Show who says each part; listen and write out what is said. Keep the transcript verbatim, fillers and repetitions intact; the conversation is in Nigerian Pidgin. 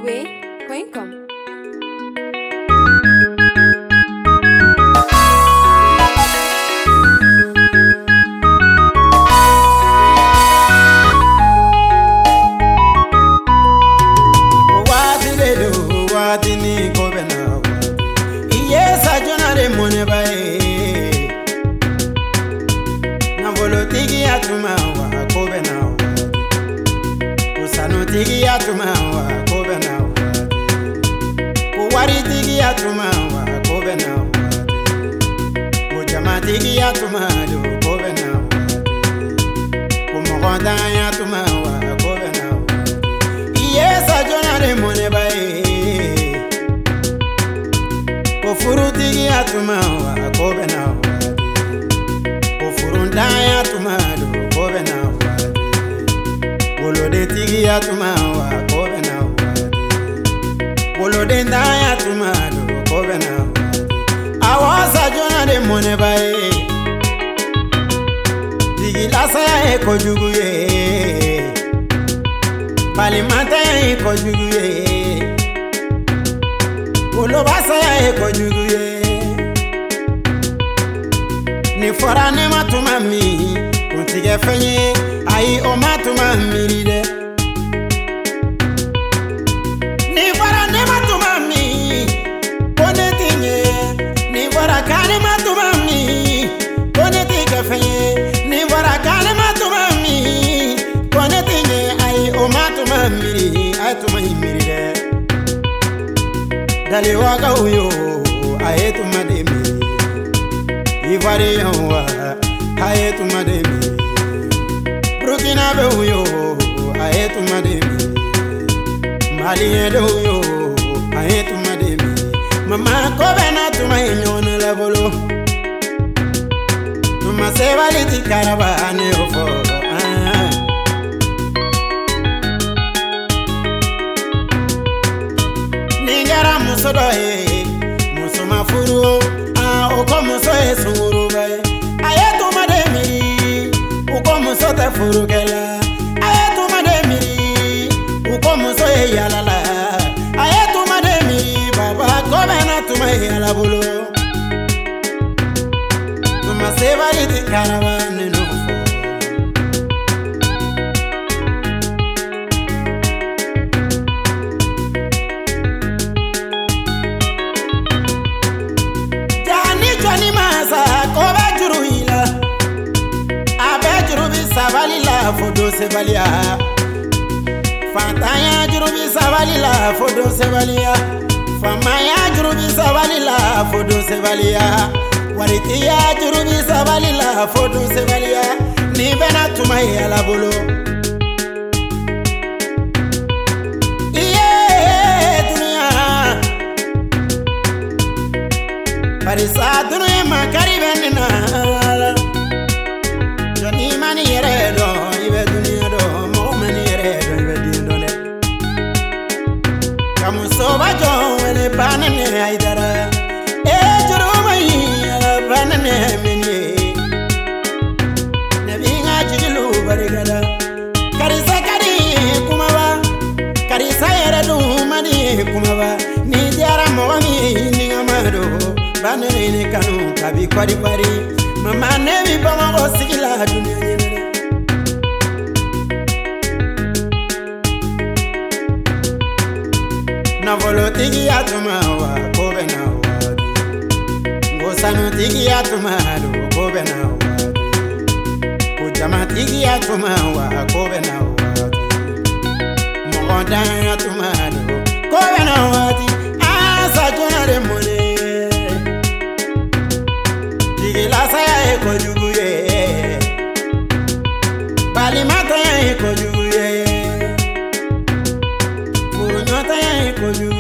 Speaker 1: way, Quencom.
Speaker 2: Tigi atuma wa kobe na wa Usano tigi atuma wa kobe na wa Kuwari tigi atuma wa kobe na wa Kujama tigi atuma do kobe na wa Kumokonda atuma wa kobe na wa Iyesa jona de mone bae Kufuru tigi atuma wa kobe na wa Daya tumado kobe na wade Wolo de tigi ya tumawa kobe na wade Wolo de daya tumado kobe na wade Awasa jona de mone bae Tigi lasa ya eko jugu ye Balimata ya eko jugu ye Wolo basa ya eko jugu ye Ni fora ne matuma mi Kuntige fenye Ayi o matuma mi de Ni fora ne matuma mi Kone tinye Ni fora kane matuma mi Kone tige fenye Ni fora kane matuma mi Kone tinye Ayi o matuma mi Ayi tuma mi de Dali waka uyo Ayi tuma de mi Ivari yanwa, haye tu mademi Burkina be uyo, haye tu mademi Mali ede uyo, haye tu mademi Mama kobe na tu mahinyone lebolo Mama sebali ti karabane ofo Ningara musodo he, muso mafuru Uko muso e sunguru bae Aye tu mademiri Uko muso te furugela Aye tu mademiri Uko muso e yalala Aye tu mademiri Baba kobe na tu me yala bulo Tuma seva iti karavane no fo Savalila fodo sevalia Fantaya jurubi savalila fodo sevalia Famaya jurubi savalila fodo sevalia Waritia jurubi savalila fodo sevalia Ni bena tumaya la bolo Iye dunia Parisa dunia makari benina Mani yere do, ibe dunia do, mo mani yere do, ibe dindo ne. Kamu soba jo, wele panane aidara. E juru mai, ala panane meni. Nebinga jilu barigada. Karisa kari kumaba, karisa yere do mani kumaba. Ni diara mo mi ni ngamado, banane ni kanu kabi kwari kwari. Mama nevi bama osigila dunia nyene Na volo tigi atuma wa kobe na wadi Ngosano tigi atuma do kobe na wadi Kujama tigi atuma wa kobe na wadi Mokonda atuma do kobe na wadi Asa jona de mone Lasa ya eko jugu ye Balimata ya eko jugu ye Furunyota ya eko jugu